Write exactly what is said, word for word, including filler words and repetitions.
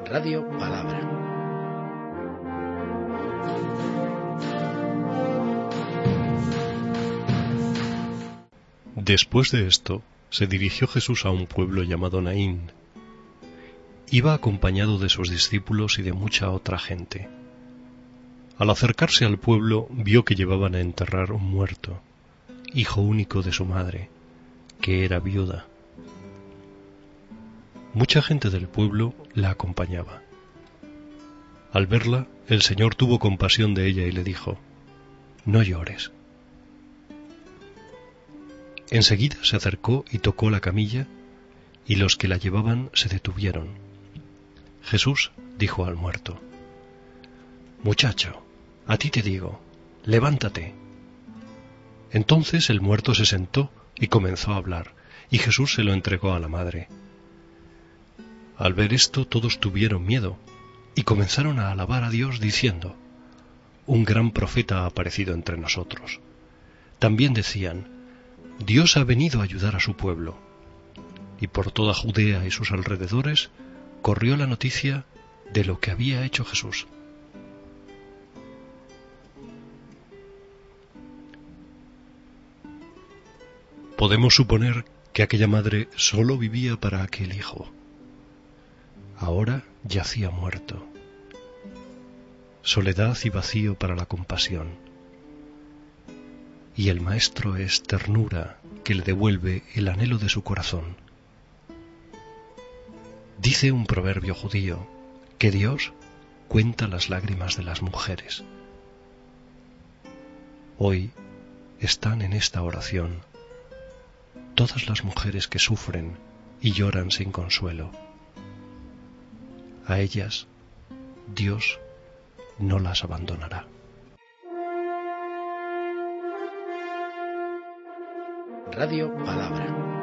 Radio Palabra. Después de esto, se dirigió Jesús a un pueblo llamado Naín. Iba acompañado de sus discípulos y de mucha otra gente. Al acercarse al pueblo, vio que llevaban a enterrar un muerto, hijo único de su madre, que era viuda. Mucha gente del pueblo la acompañaba. Al verla, el Señor tuvo compasión de ella y le dijo: «No llores». Enseguida se acercó y tocó la camilla, y los que la llevaban se detuvieron. Jesús dijo al muerto: «Muchacho, a ti te digo, levántate». Entonces el muerto se sentó y comenzó a hablar, y Jesús se lo entregó a la madre. Al ver esto todos tuvieron miedo, y comenzaron a alabar a Dios diciendo: «Un gran profeta ha aparecido entre nosotros». También decían: «Dios ha venido a ayudar a su pueblo». Y por toda Judea y sus alrededores corrió la noticia de lo que había hecho Jesús. Podemos suponer que aquella madre solo vivía para aquel hijo. Ahora yacía muerto. Soledad y vacío para la compasión. Y el Maestro es ternura que le devuelve el anhelo de su corazón. Dice un proverbio judío que Dios cuenta las lágrimas de las mujeres. Hoy están en esta oración todas las mujeres que sufren y lloran sin consuelo. A ellas Dios no las abandonará. Radio Palabra.